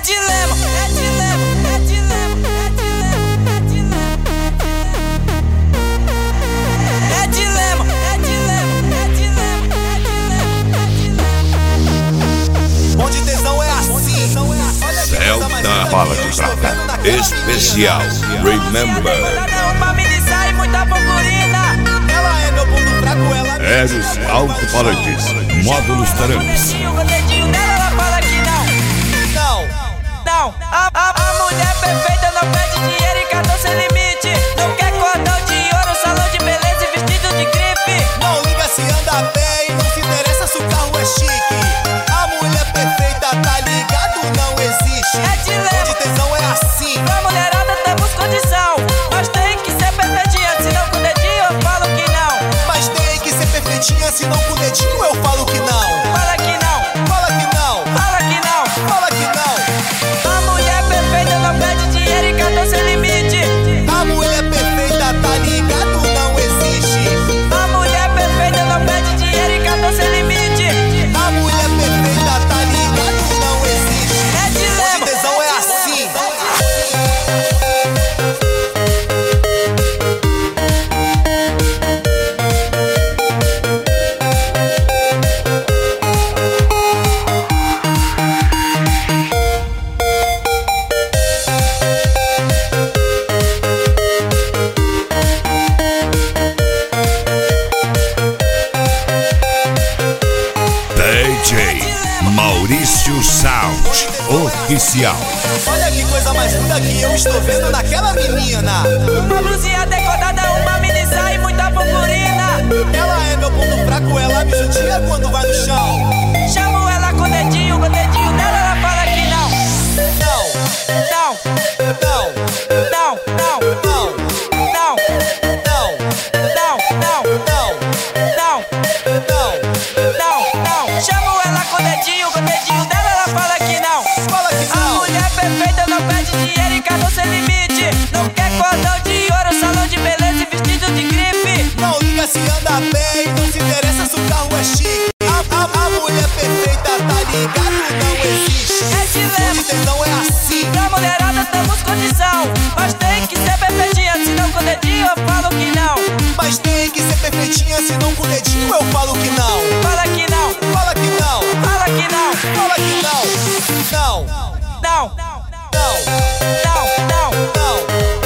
dilema, é dilema, é dilema, é dilema, é dilema. É dilema, é dilema, é dilema, é dilema. Onde tesão é assim. Celta Bala de Prata Especial Remember. Uma mini sai, muita purpurina. Ela é meu ponto fraco, ela é Eros Alto-Falantes Módulos Tarantes. O dedinho dela, ela fala que não. Não, a mulher perfeita não pede dinheiro e cartão sem limite. Não quer cordão de ouro, salão de beleza e vestido de grife. não liga se anda bem, não se interessa se o carro é chique. A mulher perfeita, tá ligado, não existe. É dilema. Onde tesão é assim. Pra mulherada temos condição, mas tem que ser perfeitinha, senão com o dedinho eu falo que não. Mas tem que ser perfeitinha, senão com o dedinho eu falo que não. Fala que não, Fala que não, fala que não. fala que não. A mulher perfeita não pede dinheiro e cartão sem limite. A mulher perfeita, tá ligado, não existe. A mulher perfeita não pede dinheiro e cartão sem limite. A mulher perfeita, tá ligado, não existe. É dilema, Onde tesão é assim. DJ Maurício Sound Oficial. Olha que coisa mais linda que eu estou vendo naquela menina. uma blusinha decotada, uma mini saia e muita purpurina. Ela é meu ponto fraco, ela me judia quando vai no chão. Chamo ela com o dedinho dela, ela fala que não. Não, Não, não, não, não, não, não, não, não, não, não, não, não. não. Chamo ela com o dedinho dela, ela fala que não. Fala que A não. mulher perfeita não pede dinheiro e cartão sem limite. Não quer cordão de ouro, salão de beleza e vestido de grife. Não liga se anda bem, não se interessa se o carro é chique. A mulher perfeita, tá ligado, não existe. É dilema. Onde tesão é assim. Pra mulherada temos condição, mas tem que ser perfeitinha, senão com o dedinho eu falo que não. Mas tem que ser perfeitinha, senão com o dedinho eu falo que não. Fala que não, Fala que não, fala que não. fala que não. Não, Não, não, não, não, não,